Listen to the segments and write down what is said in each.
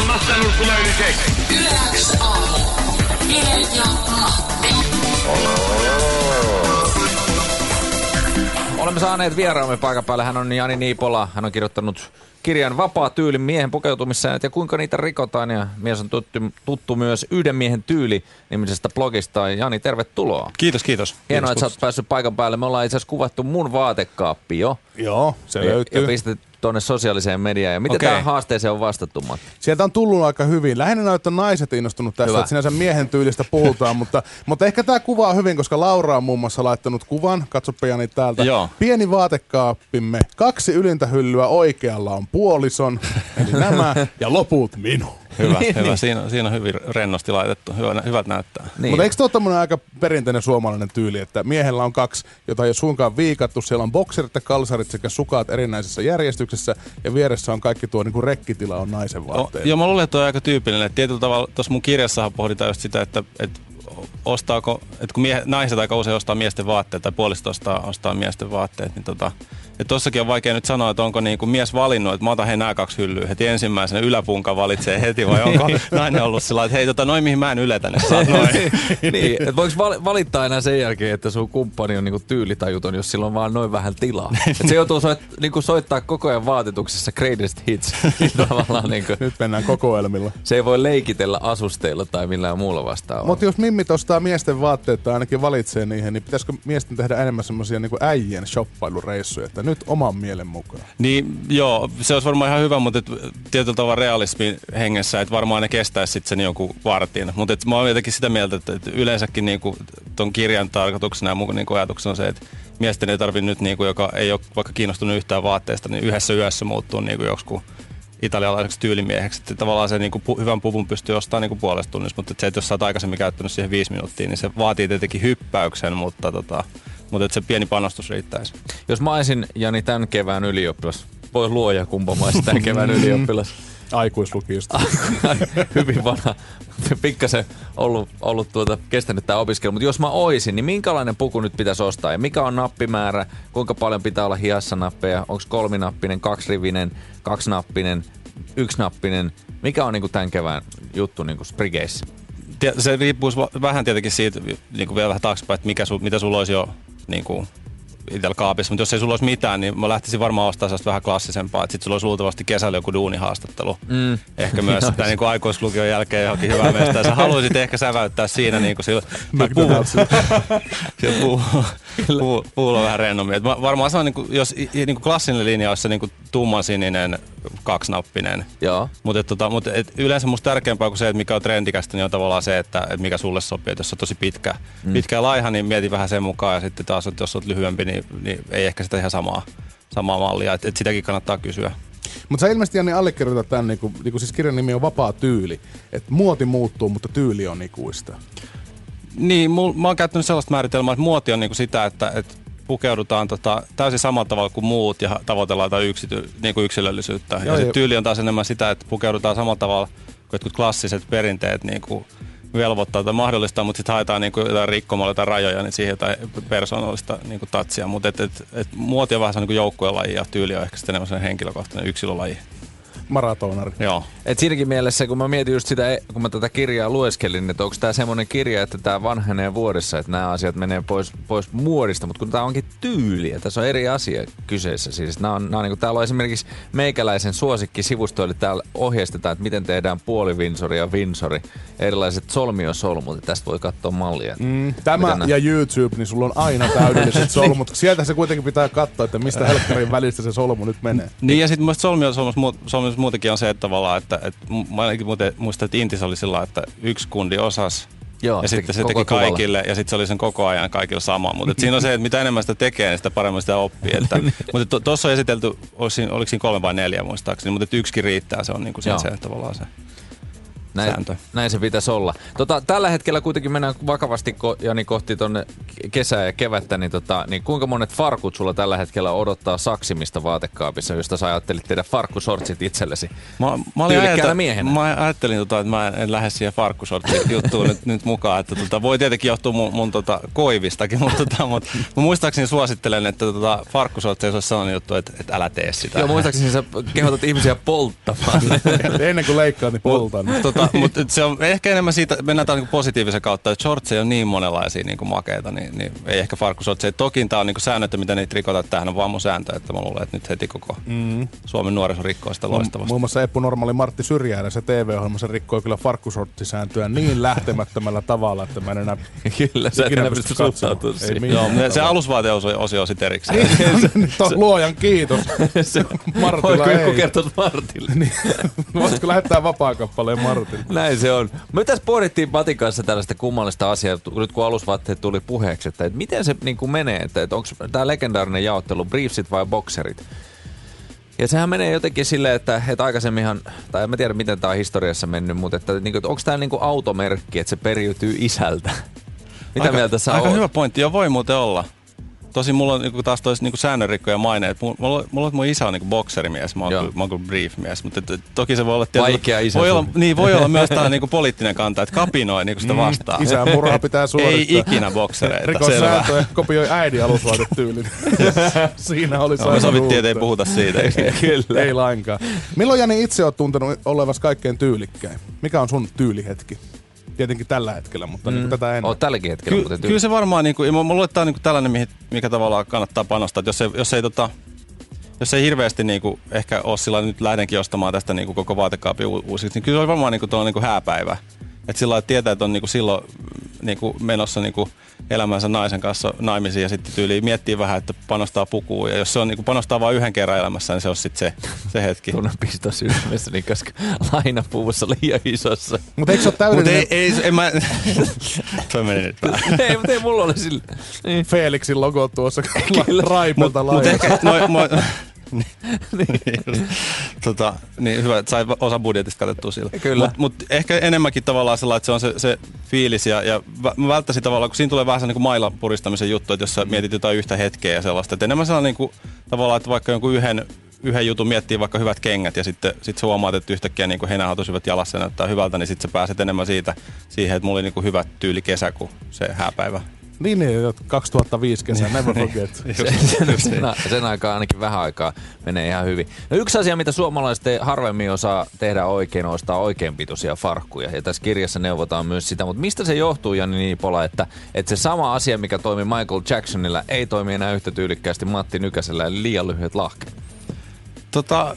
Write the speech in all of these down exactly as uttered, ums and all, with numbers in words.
Maailmasta nurkkulöiden keksi. Yle X aamu. Minne ja Matti. Olemme saaneet vieraamme paikan päälle. Hän on Jani Niipola. Hän on kirjoittanut kirjan Vapaa tyyli miehen pukeutumissäännöt ja kuinka niitä rikotaan. Ja mies on tuttu, tuttu myös Yhden miehen tyyli -nimisestä blogista. Jani, tervetuloa. Kiitos, kiitos. Hienoa, kiitos, että sä oot päässyt paikan päälle. Me ollaan itse asiassa kuvattu mun vaatekaappi jo. Joo, se ja, löytyy. Ja pistetty tuonne sosiaaliseen mediaan. Ja miten Okei. tähän haasteeseen on vastattu, Matti? Sieltä on tullut aika hyvin. Lähinnä näyttää naiset innostunut tästä, Hyvä. että sinänsä miehen tyylistä puhutaan, mutta, mutta ehkä tämä kuvaa hyvin, koska Laura on muun muassa laittanut kuvan, katsoppa Jani täältä. Joo. Pieni vaatekaappimme, kaksi ylintä hyllyä, oikealla on puolison, eli nämä, ja loput minun. Hyvä, Niin, hyvä. niin. Siinä, siinä on hyvin rennosti laitettu. Hyvä, hyvät näyttää. Niin. Mutta eikö tuo tämmöinen aika perinteinen suomalainen tyyli, että miehellä on kaksi, jota ei ole suinkaan viikattu. Siellä on bokserit ja kalsarit sekä sukat erinäisessä järjestyksessä ja vieressä on kaikki tuo niin kuin rekkitila on naisen vaatteet. No, joo, mä luulen, että toi on aika tyypillinen. Et tietyllä tavalla tuossa mun kirjassahan pohditaan just sitä, että, että ostaako, että kun mie, naiset aika usein ostaa miesten vaatteet tai puoliset ostaa, ostaa miesten vaatteet, niin tota, että tossakin on vaikea nyt sanoa, että onko niin kuin mies valinnut, että mä otan he nämä kaksi hyllyä heti ensimmäisenä, yläpunkan valitsee heti vai onko nainen ollut sillä että hei tota noin mihin mä en yletä, niin saat noin. Niin, että voiko val- valittaa enää sen jälkeen, että sun kumppani on niinku tyylitajuton, jos sillä on vaan noin vähän tilaa. Että se joutuu soit, niinku soittaa koko ajan vaatetuksessa greatest hits. Tavallaan niinku, Nyt mennään kokoelmilla. se ei voi leikitellä asusteilla tai millään muulla vastaavalla. Mutta jos mimmit ostaa miesten vaatteet tai ainakin valitsee niihin, niin pitäisikö miesten tehdä enemmän semmoisia niin kuin äijien shoppailureissuja, että nyt oman mielen mukaan? Niin joo, se olisi varmaan ihan hyvä, mutta et, tietyllä tavalla realismin hengessä, että varmaan ne kestäisi sitten sen jonkun vartin. Mutta mä oon jotenkin sitä mieltä, että, että yleensäkin niinku, ton kirjan tarkoituksena ja mun niinku ajatuksena on se, että miesten ei tarvitse nyt, niinku, joka ei ole vaikka kiinnostunut yhtään vaatteista, niin yhdessä yössä muuttuu niinku, joksikin italialaiseksi tyylimieheksi. Että tavallaan se niinku, pu, hyvän puvun pystyy ostamaan niinku, puolesta tunnissa, mutta se, että jos sä oot aikaisemmin käyttänyt siihen viisi minuuttia, niin se vaatii tietenkin hyppäyksen, mutta tota, mutta että se pieni panostus riittäisi. Jos mä olisin, Jani, tämän kevään ylioppilas, voi luoja kumpa mä olisin tämän kevään ylioppilas. Aikuislukiosta. Hyvin vanha, pikkasen ollut, ollut tuota, kestänyt tämä opiskelu, mutta jos mä oisin, niin minkälainen puku nyt pitäisi ostaa? Ja mikä on nappimäärä? Kuinka paljon pitää olla hiassa nappeja? Onko kolminappinen, kaksirivinen, kaksinappinen, yksinappinen? Mikä on niinku tämän kevään juttu niinku Sprigeissä? Se riippuisi vähän tietenkin siitä, niin kuin vielä vähän taaksepäin, että mikä sul, mitä sulla olisi jo niin kuin itsellä kaapissa. Mutta jos ei sulla olisi mitään, niin mä lähtisin varmaan ostamaan sellaista vähän klassisempaa. Sitten sulla olisi luultavasti kesällä joku duunihaastattelu. Mm. Ehkä myös sitä niin kuin aikuislukion jälkeen johonkin hyvää mestä. Sä haluaisit ehkä säväyttää siinä niin kuin sillä puulla puu, vähän rennommin. Et varmaan se on, niin kuin, jos niin kuin klassinen linja olisi se niin kuin tummansininen kaksinappinen. Joo. Mutta tota, mut yleensä musta tärkeämpää kuin se, että mikä on trendikästä, niin on tavallaan se, että, että mikä sulle sopii. Et jos on tosi pitkä, mm. pitkä ja laiha, niin mieti vähän sen mukaan. Ja sitten taas, että jos olet lyhyempi, niin, niin ei ehkä sitä ihan samaa, samaa mallia. Et, et sitäkin kannattaa kysyä. Mutta sä ilmeisesti, Jani, allekirjoitat tämän, niin kuin, niin kuin siis kirjan nimi on Vapaa tyyli. Että muoti muuttuu, mutta tyyli on ikuista. Niin, mul, mä oon käyttänyt sellaista määritelmää, että muoti on niinku sitä, että, että pukeudutaan tota, täysin samalla tavalla kuin muut ja tavoitellaan jotain yksity, niinku yksilöllisyyttä. Joo, ja sitten jo. tyyli on taas enemmän sitä, että pukeudutaan samalla tavalla kuin jotkut klassiset perinteet niinku velvoittaa tai mahdollistaa, mutta sitten haetaan niinku jotain rikkomalla jotain rajoja, niin siihen jotain persoonallista niinku tatsia. Mutta et, et, et, muoti on vähän niinku joukkuelaji ja tyyli on ehkä sitten enemmän henkilökohtainen yksilölaji. Maratonari. Joo. Et siinäkin mielessä, kun mä mietin just sitä, kun mä tätä kirjaa lueskelin, että onko tää semmoinen kirja, että tää vanhenee vuodessa, että nämä asiat menee pois, pois muodista, mutta kun tää onkin tyyliä, tässä on eri asia kyseessä. Siis nää on, nää on, niin kuin, täällä on esimerkiksi meikäläisen suosikkisivusto, eli täällä ohjeistetaan, että miten tehdään puolivinsori ja vinsori, erilaiset solmiosolmut, että tästä voi katsoa mallia. Mm, tämä ja YouTube, niin sulla on aina täydelliset solmut. Sieltä se kuitenkin pitää katsoa, että mistä helkkarin välistä se solmu nyt menee. Niin ja sitten mun solmiosolmus muutenkin on se, että tavallaan, että, että mä ainakin muistan, että Intis oli sillä, että yksi kundi osasi. Joo, ja sitten se teki kaikille, ja sitten se oli sen koko ajan kaikilla sama. Mutta siinä on se, että mitä enemmän sitä tekee, niin sitä paremmin sitä oppii. Että, mutta tuossa on esitelty, oliko siinä kolme vai neljä muistaakseni, mutta yksikin riittää, se on niinku se, se tavallaan se. näin, sääntö. Näin se pitäisi olla. Tota, tällä hetkellä kuitenkin mennään vakavasti ko- Jani, kohti tonne kesää ja kevättä, niin, tota, niin kuinka monet farkut sulla tällä hetkellä odottaa saksimista vaatekaapissa, josta sä ajattelit tehdä farkkusortsit itsellesi Mä, mä, tyylikkäänä miehenä? Mä ajattelin, tota, että mä en lähde siihen farkkusortsi-juttuun nyt, nyt mukaan. Että, tota, voi tietenkin johtua mun, mun tota, koivistakin, mutta, tota, mutta mä muistaakseni suosittelen, että tota, farkkusortseissa olisi sellainen juttu, että, että älä tee sitä. Joo, muistaakseni sä kehotat ihmisiä polttamaan. Ennen kuin leikkaat, niin poltan. Tota, mutta se on ehkä enemmän siitä, mennään tämän niin positiivisen kautta, että shortseja on niin monenlaisia niin makeita, niin, niin ei ehkä farkkushortseja. Toki tämä on niin säännöt, mitä niitä rikotaan. Tämähän on vaan mun sääntö, että mä luulen, että nyt heti koko mm. Suomen nuoriso rikkoo sitä loistavasti. Muun muassa Eppu Normaali Martti Syrjäärä, se T V-ohjelmassa rikkoi kyllä farkkushorttisääntöä niin lähtemättömällä tavalla, että mä en enää Kyllä, sä et enää pysty suhtautumaan siihen. Joo, se alusvaateosio on sitten erikseen. Luojan kiitos. Martilla ei. Voitko joku kertoa Martille? Niin. Voisitko lähettää vapaakappaleen Martille? Näin se on. Me tässä pohdittiin Matin kanssa tällaista kummallista asiaa, nyt kun alusvaatteet tuli puheeksi, että, että miten se niin kuin menee, että, että onko tämä legendaarinen jaottelu briefsit vai bokserit. Ja sehän menee jotenkin silleen, että, että aikaisemminhan, tai en mä tiedä miten tämä on historiassa mennyt, mutta että, että, että onko tämä niin kuin automerkki, että se periytyy isältä? Mitä aika, mieltä sä Aika oot? hyvä pointti, joo voi muuten olla. Tosin mulla on niinku taas tois niinku säännönrikkoja maine. Mulla, mulla, mulla mun isä on niinku bokserimies, mä oon, kyllä, mä oon kyllä brief-mies. Mutta et, et, toki se voi olla... Tietyllä, vaikea isä. Voi olla, niin, voi olla myös tää niinku poliittinen kanta, että kapinoi niinku sitä vastaan. Mm, isän murha pitää suorittaa. Ei ikinä boksereita, Rikos selvä. sääntöjä, kopioi äidin alusvaatetyylin. Siinä oli no, me sovittiin, ettei puhuta siitä. Kyllä. Ei lainkaan. Milloin Jani itse oot tuntenut olevasi kaikkein tyylikkäin? Mikä on sun tyylihetki? Tietenkin tällä hetkellä, mutta mm. niin tätä ennen. Oot tälläkin hetkellä. Ky- kyllä se varmaan, niin kuin, mä luulen, että tämä on niin tällainen, mikä tavallaan kannattaa panostaa. Että jos ei, jos ei, tota, jos ei hirveästi niin kuin, ehkä ole sillä nyt lähdenkin ostamaan tästä niin kuin, koko vaatekaapin u- uusiksi, niin kyllä se on varmaan niin kuin, tuolla, niin kuin hääpäivä. Että sillä lailla tietää, että on niin kuin, silloin niin kuin, menossa niin kuin, elämänsä naisen kanssa naimisiin ja sitten tyyliin miettii vähän, että panostaa pukuun. Ja jos se on niin kuin, panostaa vain yhden kerran elämässä, niin se on sitten se, se hetki. Tunnen pisto sydämessäni, koska lainapuvussa liian isossa. Mutta eikö se ole täydellinen? Mutta ei, ei, en mä... Toi meni nyt vähän. Ei, mutta ei mulla ole sillä. Niin. Felixin logo tuossa raipolta laajassa. Mutta ehkä... No, mo... niin, tota, niin hyvä, että sai osa budjetista katettua sillä. Kyllä. Mutta mut ehkä enemmänkin tavallaan sellainen, että se on se, se fiilis ja, ja mä välttäisin tavallaan, kun siinä tulee vähän se niin kuin mailan puristamisen juttu, että jos sä mietit jotain yhtä hetkeä ja sellaista, että enemmän sellainen niin kuin, tavallaan, että vaikka jonkun yhden, yhden jutun miettii vaikka hyvät kengät ja sitten sit sä huomaat, että yhtäkkiä niin henähautus hyvät jalassa ja näyttää hyvältä, niin sitten sä pääset enemmän siitä siihen, että mulla oli niin kuin hyvä tyyli kesä kuin se hääpäivä. Niin, niin, kaksituhattaviisi kesä, never forget. sen, sen, sen aikaa ainakin vähän aikaa menee ihan hyvin. No yksi asia, mitä suomalaiset harvemmin osaa tehdä oikein, on ostaa oikein pituisia farkkuja. Ja tässä kirjassa neuvotaan myös sitä. Mutta mistä se johtuu, Jani Niipola, että, että se sama asia, mikä toimi Michael Jacksonilla, ei toimi enää yhtä tyylikkäästi Matti Nykäsellä, eli liian lyhyet lahkeet? Tota,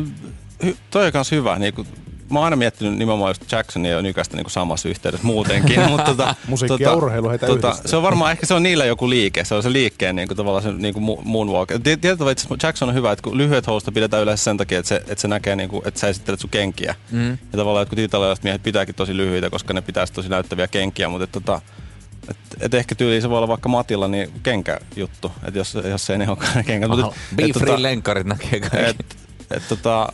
toi on kans hyvä. Niin kun, mä oon aina miettinyt nimenomaan just Jacksonia ja Nykästä niin samassa yhteydessä muutenkin. Mutta tota, musiikki tota, ja urheilu heitä tota, yhdistää. se on varmaan, ehkä se on niillä joku liike. Se on se liikkeen niin kuin, tavallaan se niin kuin moonwalk. Tietyllä tavalla Jackson on hyvä, että kun lyhyet housusta pidetään yleensä sen takia, että se, että se näkee, niin kuin, että sä esittelet sun kenkiä. Mm. Ja tavallaan, että kun italialaiset miehet pitääkin tosi lyhyitä, koska ne pitää tosi näyttäviä kenkiä. Mutta että, tota, et, et ehkä tyyliin se voi olla vaikka Matilla niin kenkäjuttu, että jos, jos ei ne olekaan ne kengät. Be free lenkkarit näkee kaikki. Et, et, tota,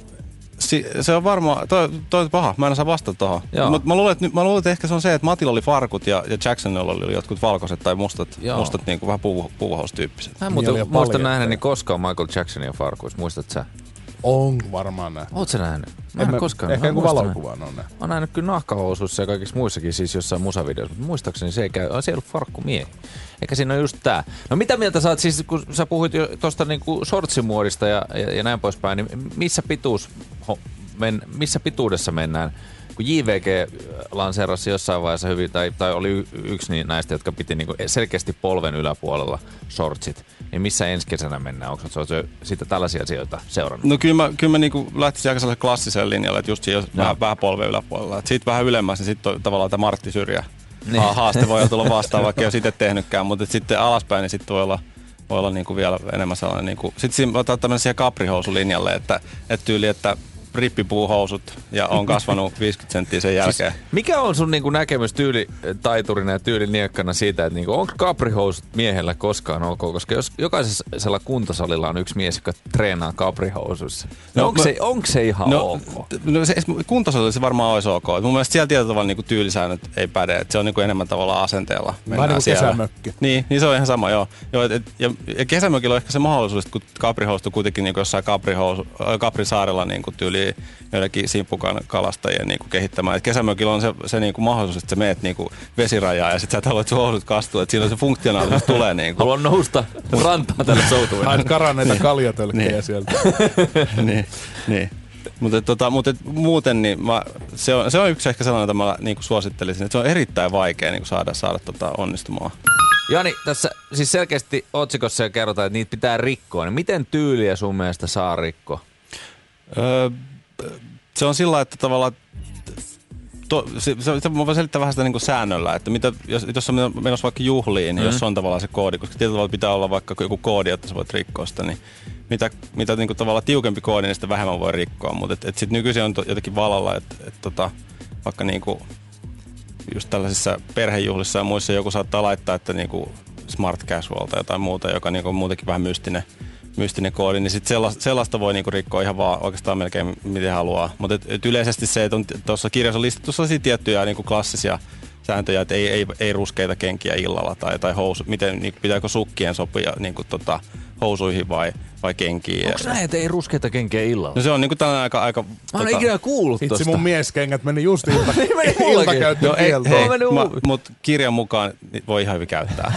Si, se on varmaan, toi, toi on paha, mä en osaa vastata tohon. Mutta mä luulen, että, mä luulen, että ehkä se on se, että Matilla oli farkut ja, ja Jacksonilla oli jotkut valkoiset tai mustat, mustat niin kuin vähän puuh, puuhaustyyppiset. Mä en muuten muista nähneeni koskaan Michael Jacksonia farkuissa, muistat sä? On varmaan nähnyt. Oot sä nähnyt? Mä en, en koskaan. Ehkä joku valokuvaan on nähnyt. Mä oon nähnyt kyllä nahkahousuissa ja kaikissa muissakin siis jossain musavideoissa, mutta muistaakseni se ei käy, se ei ollut farkkumiehi. Eikä siinä ole just tää. No mitä mieltä sä oot siis, kun sä puhuit jo tosta niinku shortsimuodista ja, ja, ja näin poispäin, niin missä pituus, men, missä pituudessa mennään? Kun J V G lanseerasi jossain vaiheessa hyvin, tai, tai oli yksi niin näistä, jotka piti niinku selkeästi polven yläpuolella shortsit, niin missä ensi kesänä mennään? Onko se sitten tällaisia asioita seurannut? No kyllä mä, kyllä mä niinku lähtisin aika sellaiselle klassiselle linjalle, että just siinä vähän, vähän polven yläpuolella. Sitten vähän ylemmässä, niin sitten tavallaan tämä Martti Syrjä niin. haaste voi tulla vastaan, vaikka ei ole itse tehnytkään, mutta sitten alaspäin, niin sitten voi olla, voi olla niinku vielä enemmän sellainen. Niinku. Sitten siinä otetaan tämmöinen siihen kaprihousulinjalle, että, että tyyli, että rippipuuhousut ja on kasvanut viisikymmentä senttiä sen jälkeen. Siis, mikä on sun niinku näkemys tyylitaiturina ja tyyliniekkana siitä, että niinku, onko kaprihousut miehellä koskaan ok? Koska jos jokaisella kuntosalilla on yksi mies, joka treenaa kaprihousuissa, no, no onko, se, onko se ihan no, ok? No se, kuntosalilla se varmaan olisi ok. Mun mielestä siellä tietyllä tavalla niinku tyylisäännöt ei päde. Et se on niinku enemmän tavallaan asenteella. Vähän niin kuin kesämökki. Niin, niin se on ihan sama, joo. joo et, et, ja, ja kesämökillä on ehkä se mahdollisuus, kun kaprihousut on kuitenkin niinku jossain Kaprisaarella niinku tyyliin joidenkin simppukan kalastajien niinku kehittämään. Et kesämökillä on se, se niinku mahdollisuus, että sä meet niinku vesirajaa ja sit sä et halua, että sun housut kastuu. Et siinä on se funktionaalisuus tulee niinku. Haluan nousta rantaan tälle soutuille. Haet karanneita kaljatölkkejä niin. sieltä. niin, niin. Mutta tota, mut muuten niin mä, se, on, se on yksi ehkä sellainen, jota mä niinku suosittelisin, että se on erittäin vaikea niinku saada, saada tota onnistumaan. Jani, tässä siis selkeästi otsikossa jo kerrotaan, että niitä pitää rikkoa. Niin miten tyyliä sun mielestä saa rikkoa? Öö, se on sillä, että tavallaan To, se, se, se, mä voin selittää vähän sitä niin kuin säännöllä, että mitä, jos, jos on menossa vaikka juhliin, niin mm. jos on tavallaan se koodi, koska tietyllä tavalla pitää olla vaikka joku koodi, että sä voit rikkoa sitä, niin mitä, mitä niin kuin tavallaan tiukempi koodi, niin sitä vähemmän voi rikkoa. Mutta et, et sitten nykyisin on to, jotenkin vallalla, että et, tota, vaikka niin kuin just tällaisissa perhejuhlissa ja muissa joku saattaa laittaa, että niin kuin smart casual tai jotain muuta, joka niin kuin on muutenkin vähän mystinen. mystinen koodi, niin sit sellaista, sellaista voi niinku rikkoa ihan vaan oikeastaan melkein miten haluaa. Mutta et, et yleisesti se, että tuossa kirjassa on listattu sellaisia tiettyjä niinku klassisia sääntöjä, että ei, ei, ei ruskeita kenkiä illalla tai, tai housu, miten, niinku, pitääkö sukkien sopia niinku, tota, housuihin vai, vai kenkiin. Onko näin, että ei ruskeita kenkiä illalla? No se on niinku tällainen aika... aika mä oon tota, ikinä kuullut tosta. Itse mun mieskengät meni just ilta, iltakäyttökieltoon. No, mutta kirjan mukaan voi ihan hyvin käyttää.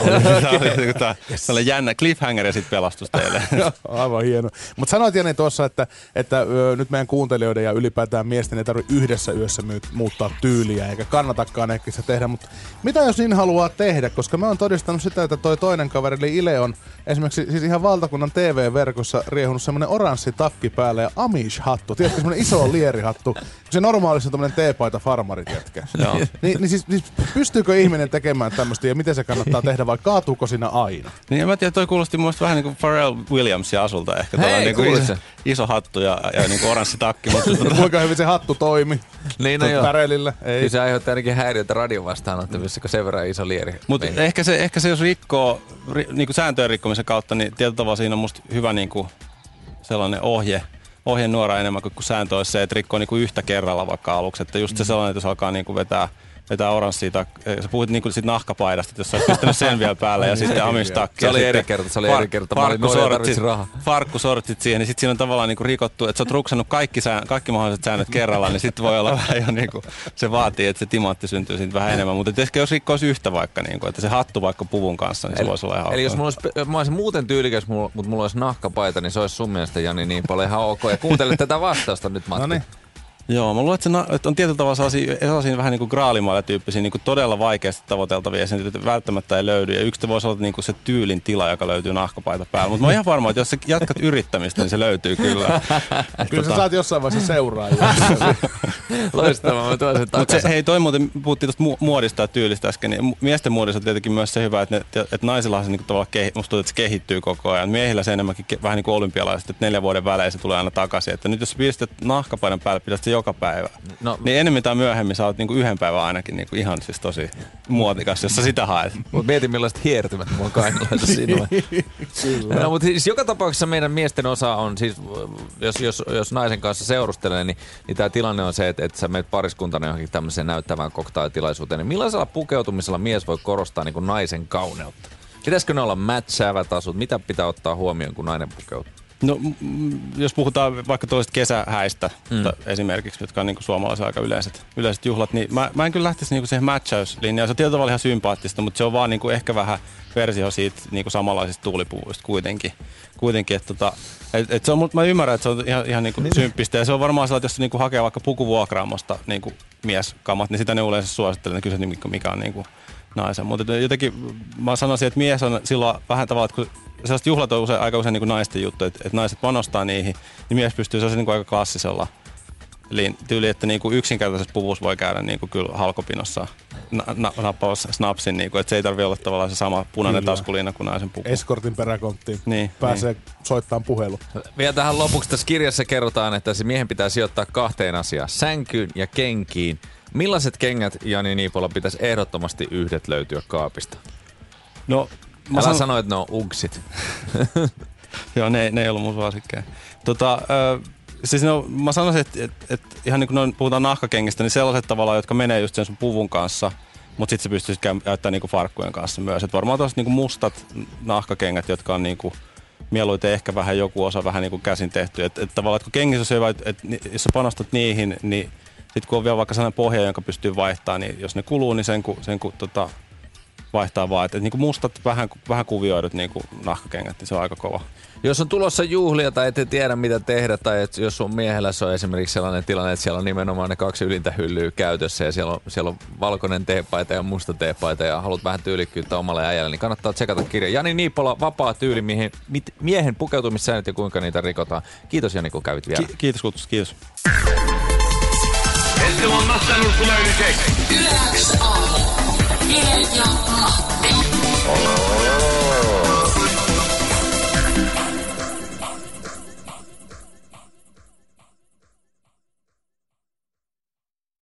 Tällainen jännä cliffhanger ja sitten pelastus teille. Aivan hieno. Mutta sanoit Jani tuossa, että, että ö, nyt meidän kuuntelijoiden ja ylipäätään miesten ei tarvitse yhdessä yössä my- muuttaa tyyliä, eikä kannatakaan ehkä sitä tehdä. Mutta mitä jos niin haluaa tehdä? Koska mä oon todistanut sitä, että toi toinen kaveri, eli Ile, on esimerkiksi siis ihan valtakunnan T V-verkossa riehunut semmoinen oranssi takki päälle ja Amish-hattu. Tiedätkö, semmoinen iso lierihattu. Se normaalisti on tommoinen teepaita farmarit jätkä. Ni, niin siis, siis pystyykö ihminen tekemään tämmöistä ja miten se kannattaa tehdä vai kaatuuko siinä aina? Niin mä tiedän, toi kuulosti mun mielestä vähän niin kuin Pharrell Williamsia asulta ehkä. Hei, niin kuin iso, iso hattu ja, ja niin kuin oranssi takki. Mutta kuinka hyvin se hattu toimi? Niin no joo. Pärelillä? Ei. Kyllä se aiheuttaa ainakin häiriötä radion vastaanottavissa, kun sen verran iso lieri. Mutta ehkä se, ehkä se jos rikkoo ri, niin kuin sääntöjen rikkomisen kautta, niin tietyllä tavalla siinä on musta hyvä niin kuin sellainen ohje. ohje nuora enemmän kuin sääntö olisi se, että rikkoo niinku yhtä kerralla vaikka aluksi. Että just se sellainen, että jos alkaa niinku vetää, vetää oranssia, sä puhuit niinku siitä nahkapaidasta, että jos sä olisit pistänyt sen vielä päälle ja sitten amistakki. Se oli eri kerta, se oli eri kerta. Mä olin nuori ja tarvitsin rahaa. Farkkusortsit siihen, niin sitten siinä on tavallaan niinku rikottu, että sä oot ruksannut kaikki, sään, kaikki mahdolliset säännöt kerralla, niin sitten voi olla vähän jo niinku, se vaatii, että se timantti syntyy siitä vähän enemmän. Mutta ehkä jos rikkoisi yhtä vaikka, niinku, että se hattu vaikka puvun kanssa, niin se eli, voisi olla ihan Eli jos mulla olisi, mä olisin muuten tyylikäs, mutta mulla olisi nahkapaita, niin se olisi sun mielestä, Jani, niin paljon ihan ok. Ja kuuntele tätä vastausta nyt, Matti. Noniin. Joo, mä luulen, että, se, että on tietyllä tavalla sellaisia, sellaisia vähän niin kuin graalimailla tyyppisiä, niin kuin todella vaikeasti tavoiteltavia, ja sen välttämättä ei löydy. Ja yksi voisi olla niin kuin se tyylin tila, joka löytyy nahkapaita päällä. Mutta mä oon ihan varma, että jos sä jatkat yrittämistä, niin se löytyy kyllä. Kyllä sä saat jossain vaiheessa seuraajia. Loistavaa, mä tuon sen takaisin. Se, hei, toi muuten puhuttiin tuosta muodista ja tyylistä äsken. Niin miesten muodissa on tietenkin myös se hyvä, että, ne, että naisilla se niin kuin tavallaan kehi, musta tuntuu, että se kehittyy koko ajan. Miehillä se enemmänkin vähän niin kuin olympialaiset, että neljän vuoden välein se tulee aina takaisin. Että nyt jos pistät nahkapaidan päälle, pidät se joka päivä. No, niin enemmän tai myöhemmin sä oot niinku yhden päivän ainakin niinku ihan siis tosi muotikas, jos sä sitä haet. Mut mietin millaiset hiertymät mulla on kainalaita sinulle. No, mutta siis joka tapauksessa meidän miesten osa on siis, jos, jos, jos naisen kanssa seurustelee, niin, niin tää tilanne on se, että, että sä meet pariskuntana johonkin tämmöiseen näyttävään cocktailtilaisuuteen. Niin millaisella pukeutumisella mies voi korostaa niinku naisen kauneutta? Pitäisikö ne olla mätsäävät asut? Mitä pitää ottaa huomioon, kun nainen pukeutuu? No, m- jos puhutaan vaikka toisesta kesähäistä mm. esimerkiksi, jotka on niin kuin suomalaisen aika yleiset, yleiset juhlat, niin mä, mä en kyllä lähtisi niin kuin siihen matchauslinjaan. Se on tietyllä tavalla ihan sympaattista, mutta se on vaan niin kuin ehkä vähän versio siitä niin kuin samanlaisista tuulipuvuista kuitenkin. kuitenkin että tota, et, et se on, mä ymmärrän, että se on ihan, ihan niin kuin symppistä. Ja se on varmaan sellainen, että jos se niin kuin hakee vaikka pukuvuokraamosta niin kuin mieskamat, niin sitä ne yleensä suosittelen, että kysyt, mikä on niin kuin naisen. Mutta jotenkin mä sanoisin, että mies on silloin vähän tavalla, että kun sellaiset juhlat on usein, aika usein niin kuin naisten juttu, että, että naiset panostaa niihin, niin mies pystyy sellaisen niin kuin aika klassisella tyyli, että niinku yksinkertaisessa puvussa voi käydä niinku kyllä halkopinossa na- na- nappaus snapsin, niinku, että se ei tarvitse olla tavallaan se sama punainen kyllä. taskuliina kuin naisen puku. Eskortin peräkonttiin niin, pääsee niin. soittamaan puhelu. Vielä tähän lopuksi tässä kirjassa kerrotaan, että se miehen pitää sijoittaa kahteen asiaan, sänkyyn ja kenkiin. Millaiset kengät, Jani Niipola, pitäisi ehdottomasti yhdet löytyä kaapista? No, mä Älä san... sano, että ne on unksit. Joo, ne, ne ei ollut mun suosikkeja. Tota, äh, siis no, mä sanoisin, että et, et, ihan niin kuin noin, puhutaan nahkakengistä, niin sellaiset tavallaan, jotka menee just sen sun puvun kanssa, mutta sitten se pystyisi käyttämään niinku farkkujen kanssa myös. Et varmaan tuossa niinku mustat nahkakengät, jotka on niinku mieluiten ehkä vähän joku osa vähän niinku käsin tehty. Että et tavallaan, että kun kengissä on hyvä, että et, jos sä panostat niihin, niin sitten kun on vielä vaikka sellainen pohja, jonka pystyy vaihtamaan, niin jos ne kuluu, niin sen kun, sen kun tota, vaihtaa vaan. Että et, niinku mustat, vähän, vähän kuvioidut niinku nahkakengät, niin se on aika kova. Jos on tulossa juhlia tai ette tiedä mitä tehdä, tai et jos sun miehellä on esimerkiksi sellainen tilanne, että siellä on nimenomaan ne kaksi ylintä hyllyä käytössä ja siellä on, siellä on valkoinen teepaita ja musta teepaita ja haluat vähän tyylikkyyttä omalle äijälle, niin kannattaa tsekata kirja. Jani Niipola, Vapaa tyyli, mihin, mit, miehen pukeutumissäännöt ja kuinka niitä rikotaan. Kiitos Jani, kun kävit vielä. Ki- kiitos kutsusta, kiitos. Estelman Massanul tulee yli. Yle X aamu. Ville ja Matti. Oh.